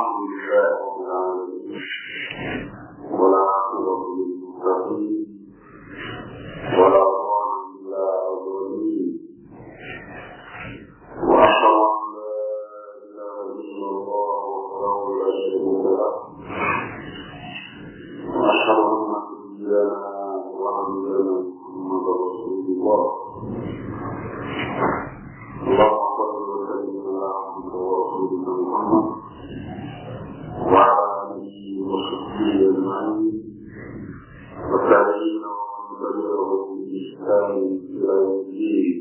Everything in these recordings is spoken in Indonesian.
الحمد لله رب العالمين والعاقبة للمتقين ولا عدوان إلا على الظالمين وأشهد أن لا إله إلا الله وحده لا شريك له وأشهد أن سيدنا وحبيبنا محمد رسول الله اللهم صل وسلم على عبدك ورسولك محمد وعلى آله وصحبه أجمعين والتابعين ومن تبعهم بإحسان إلى يوم الدين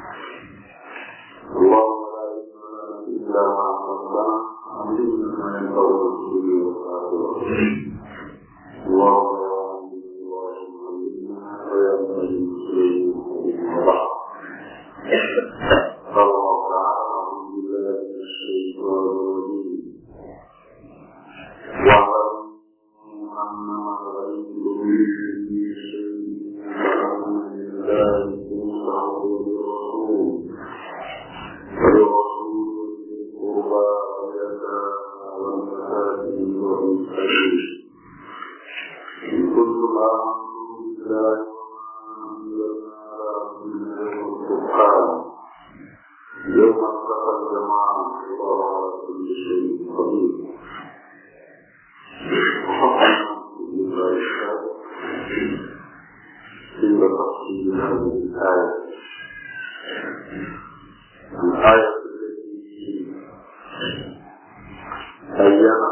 اللهم لا علم لنا إلا ما علمتنا علمنا ما ينفع رسولي وآخرته اللهم يا عليم الله علمنا ويا عليم المسلمين وبعد قال الله تعالى أعوذ بالله من الشيطان الرجيم واعلموا أنما غنمتم من شيء فأن لله خمسه وللرسول ذي القربى واليتامى والمساكين وابن السبيل إن كنتم آمنتم بالله وما أنزلنا على عبدنا يوم الفرقان يوم التقى الجمعان والله على كل شيء قدير عند تفصيل هذه الآية الآية التي بين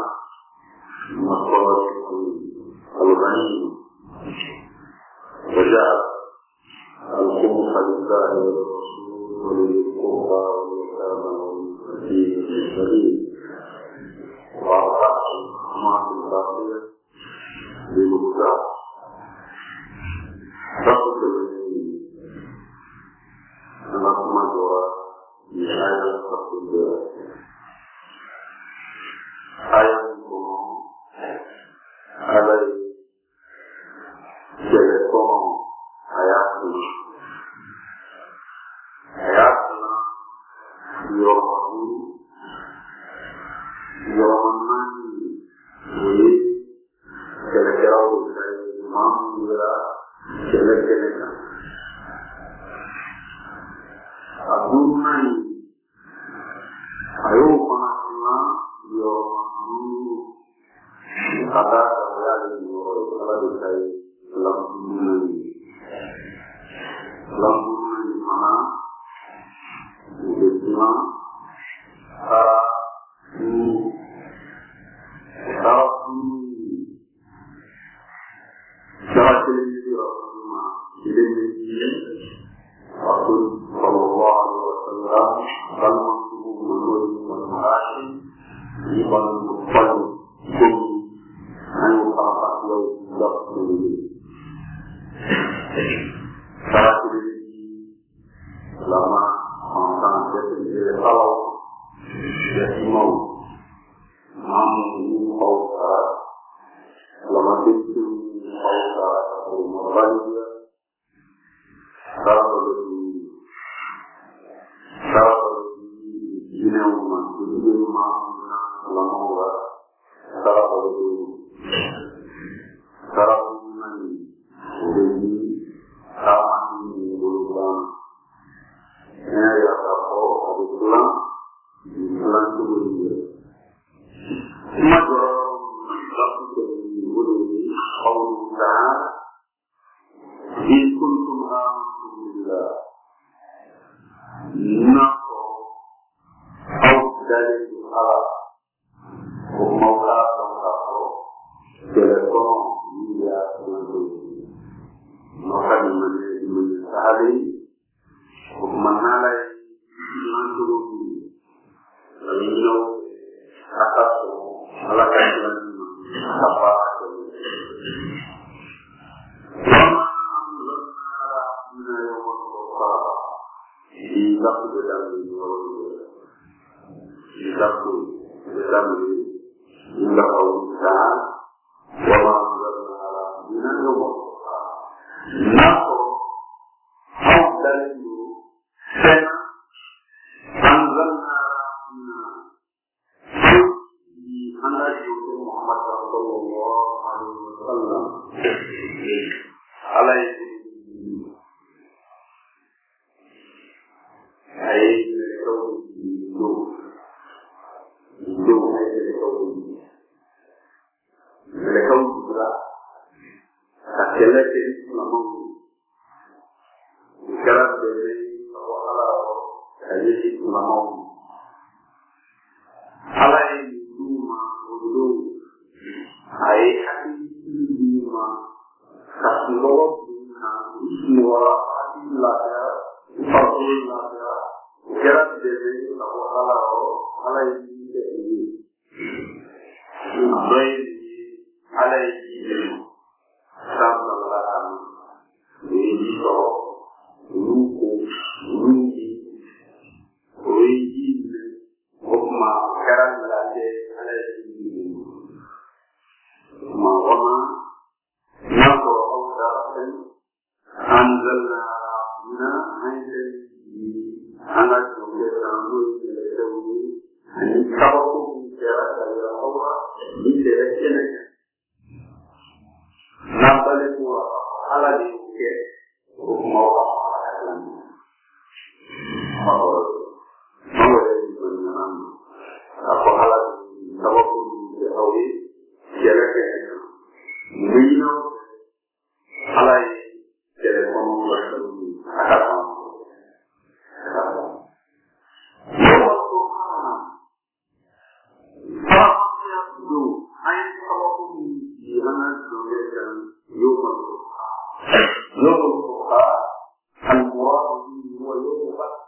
مصالح الغني وجعل الخمس لله وللرسول ولذي القربى واليتامى والمساكين وابن السبيل وأربعة الأحكام الباقية للمتابعة تقصد الأحكام di ayat tertentu, ayat itu ada telekom ayat ini, ayat Yohanan ini kira-kira usai imam dia kira-kira Adunai ayo panasnya Yohanan kata saya di Yohanan kalau saya lampu di mana di mana Rasul sallallahu alaihi wasallam dan masuk menurut Al-Qur'an ibn Muttalib anu papat lo dak dulu saat ini lama orang jadi kalau jadi mau lama itu atau moralnya kalau ini umat ini mana lama kalau ini ini sama ini bukan ya kalau ada pulang itu dia maka waktu ini Allah in kuntum amantum billah nako au dari ala mauka atau telekom dia itu maka di sehari menalai mantu lalu atas alasan apa Zakku dalam indah Allah wama anzalna min nako hau dari itu sena anzalna di anda juga Muhammad sallallahu alaihi wasallam alaihi ay lekau juga sakela ke namun sekarang dari awal dari namun alai duma udu ai hati duma kaslo duna semua illa ya fadillah ya sekarang dari awal alai ini baik alaihi sallallahu alaihi hukma karan lade alaihi ma wama nako awdaratin anzalna na hayyi ana joge randu lewi ani kabaku bicara ya Allah ini kene nambale kuwa ala di ke hukma apa ala tawakkul di awi jere ke mino ala jere kono akata يوم الفرقان المراد به هو يوم الفتح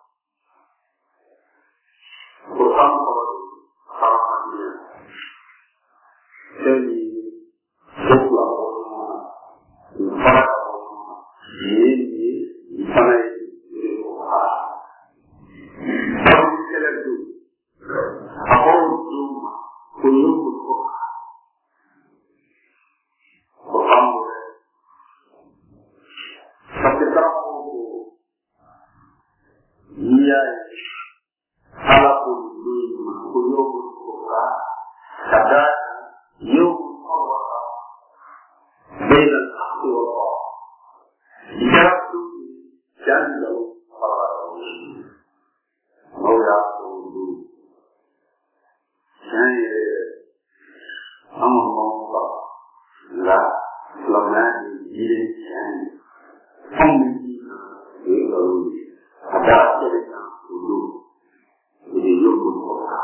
القرآن خرقانية ثاني سفلى الفرق يجي يفنى القرآن أقول يوم يوم الفرقان ia halapun lima kuyum buka kada yum Allah dengan Allah jatuh jauh Allah Allah dulu saya Allah la selama ini saya ada cerita dulu di Yogyakarta kota.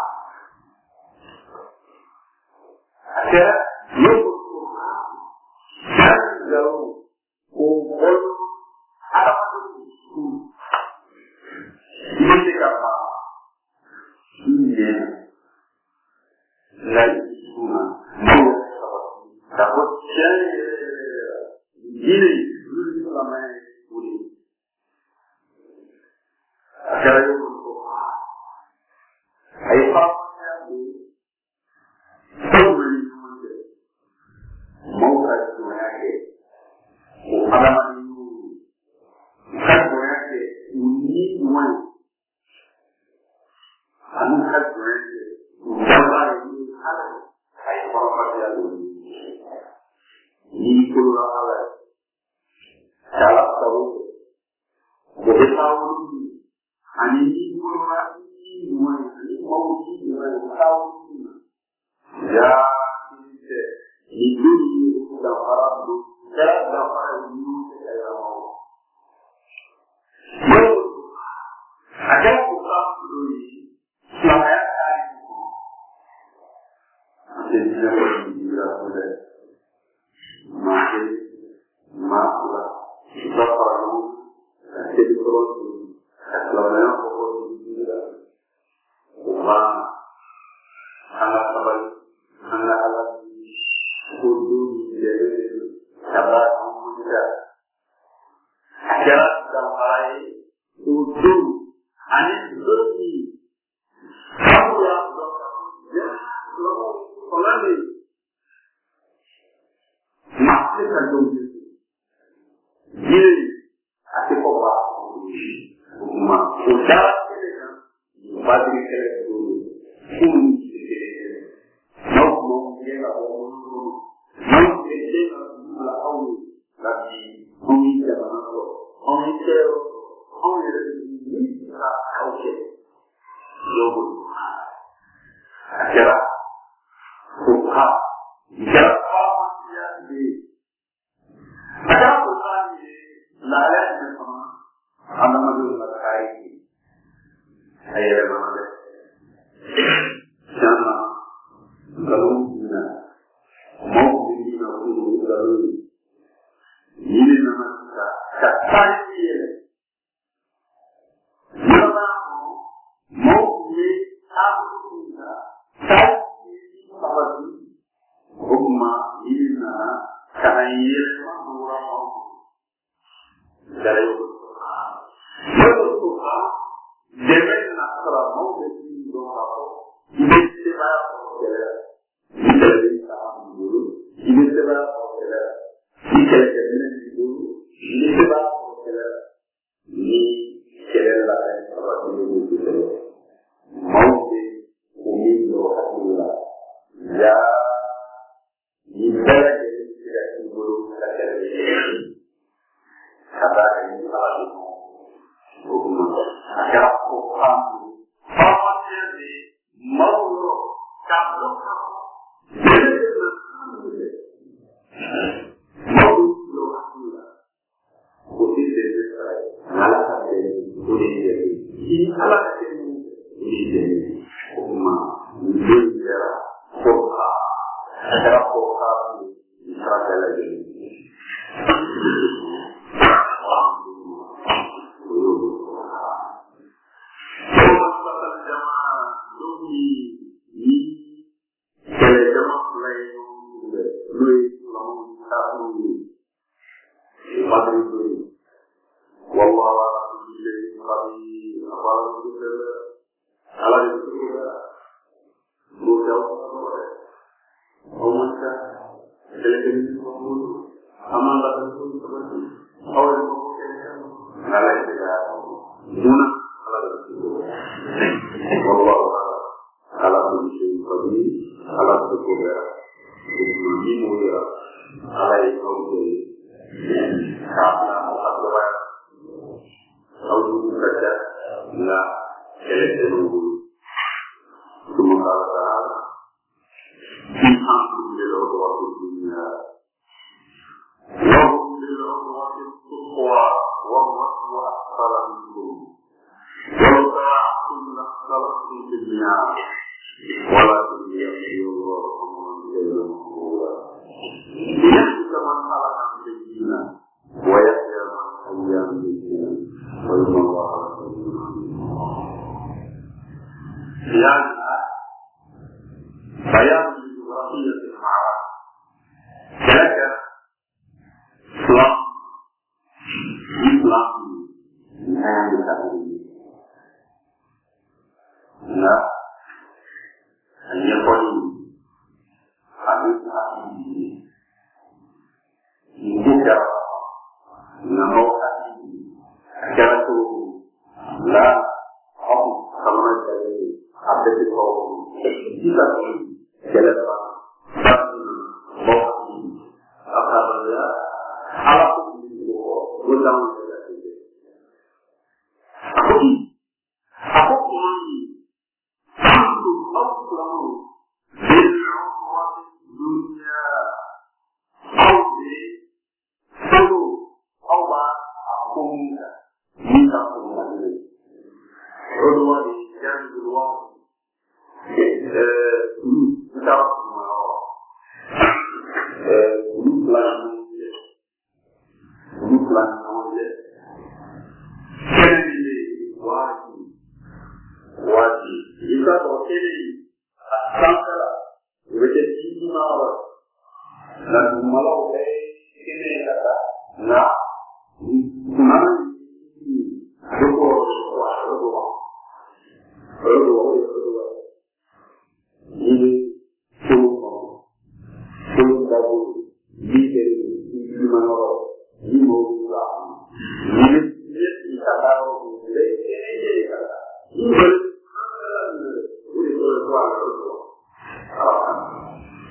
Ada Yogyakarta dan jauh kumpul apa itu? Ini apa? Ini lagi semua. Takut saya ini dulu selama ini. Acara yang berkuah, ayatnya itu sebelum itu mau kajiannya, alamat itu kajiannya unik banget, anu kajiannya jangan ini hal ayat itu ini pula hal salah satu beritahu ani pula ini mau tahu ya ini sudah harap sudah dapat ini saya mau ada bukan dulu saya ada tidak boleh masih masalah kita perlu jadi terus selama pokok dia uang anak sabar anak alat kudu jadi sabar muda ajaran dan mulai kudu anis berdi kamu yang ya selama pelani masih kandung jadi asyik obat ma udah ini kan bagi kita dulu mau la wonu no ete la awu la di oni ya na ko oni te oni ni ka auke yogo akira kuka ya ya di ada kuka ni la la ni sama ana madu la kai ayere mana sama kalau na mau di na ku kalau ini nama kata dia nama mau ni aku na sai sabati umma ini na kaya semua dari itu jangan nak mau di doa ini sebab ini sebab dulu ini sebab ini dulu ini sebab ini sebab apa dulu mau di umi doa ya ini tidak dulu kata ini salah hukum agar hukum jadi mau kabur mau doa udah jadi malah udah jadi ini salah ini jadi hukum menjadi hukum agar hukum serata lagi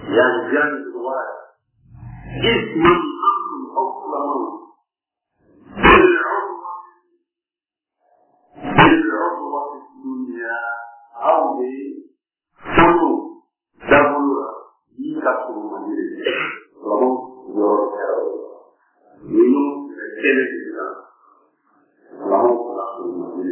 yang jadi keluar isman antum awlamu bil'udwat dunia awli sunu dahulu jika semua diri lalu jorok minum kele kita lalu langsung mati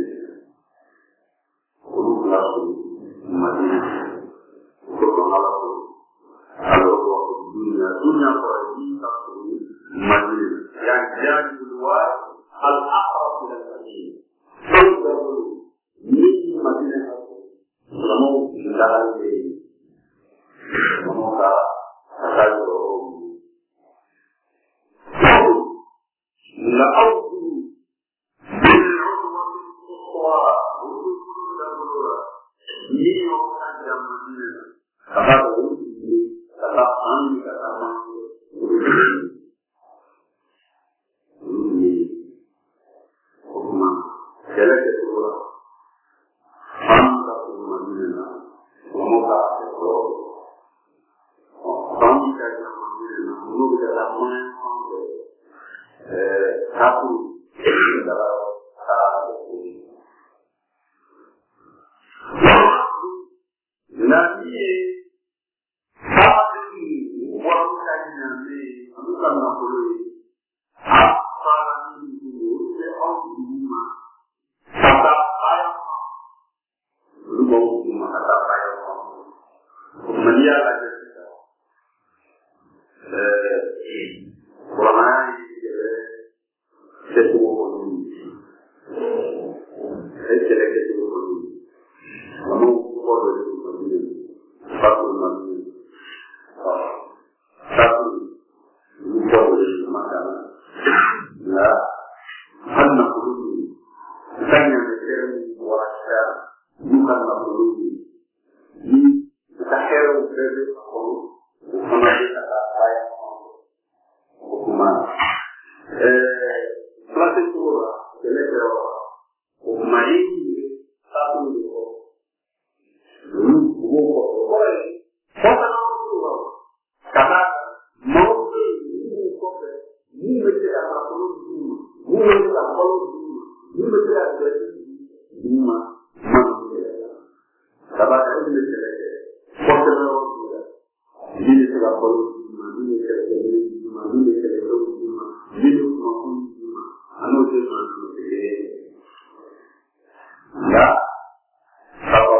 langsung mati berpengaruh kalau dunia pergi satu mati yang jadi luar al-akhirah tidak lagi selalu ini mati lalu mendalam ini semoga selalu la audu bil udwati al-quswa ini orang zaman kata ini kata kami kata ini hukuman jalan kedua anda Madinah semoga itu kami kata Madinah menurut kata satu dalam Nabi saat ini waktunya ni bukan nak boleh apa ini dulu orang rumah kata saya rumah kata saya media aja kita orang sesuatu kamu boleh satu boleh makan ya anak dulu tanya dengan warga bukan dulu ini terakhir dari aku menjadi kata saya hukuman kelas itu jadi hukuman ini satu karena mau ini menjadi apa perlu ini menjadi apa perlu ini menjadi lima karena ini menjadi potensial ini tidak perlu ini menjadi ini anu jadi ya kalau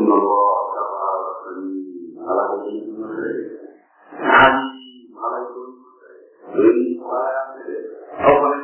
Allah Taala alaihi Ali alaihi dari orang orang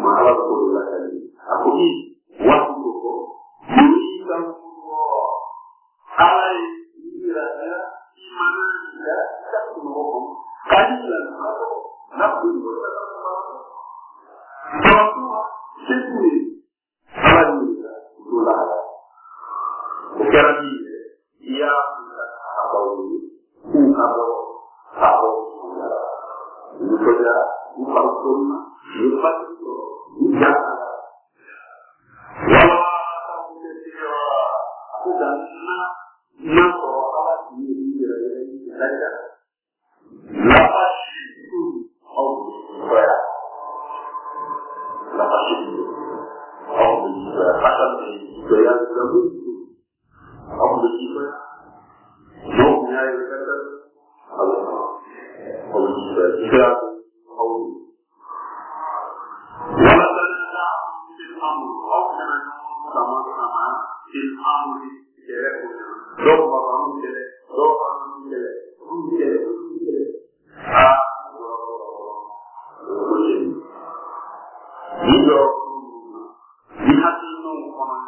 mahala ko la kali ako i waktu ko yuridan Allah alai irada imana ila satu hukum kalian atau nabi Semua sendiri alhamdulillah itulah sekarang ini ia bukan abau ini saja bukan sunnah bukan itu bukan aku dan masalah ini saja lepas itu Allah lepas itu Allah akan yang kamu Allah juga Nuhnya yang kata Allah Allah juga Allah walaupun ilham Allah sama-sama ilham doa di hati orang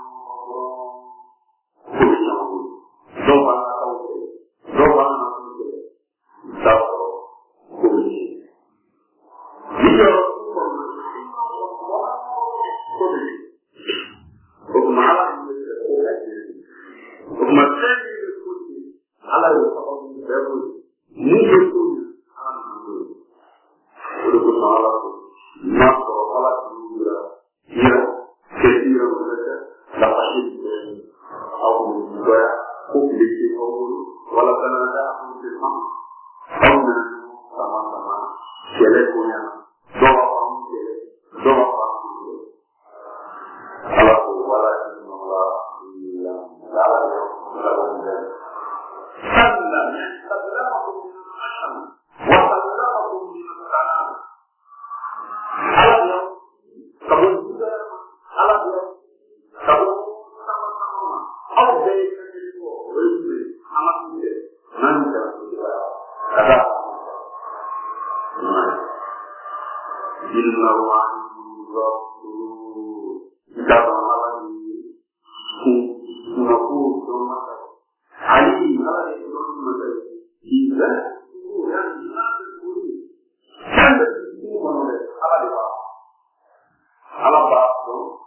Allah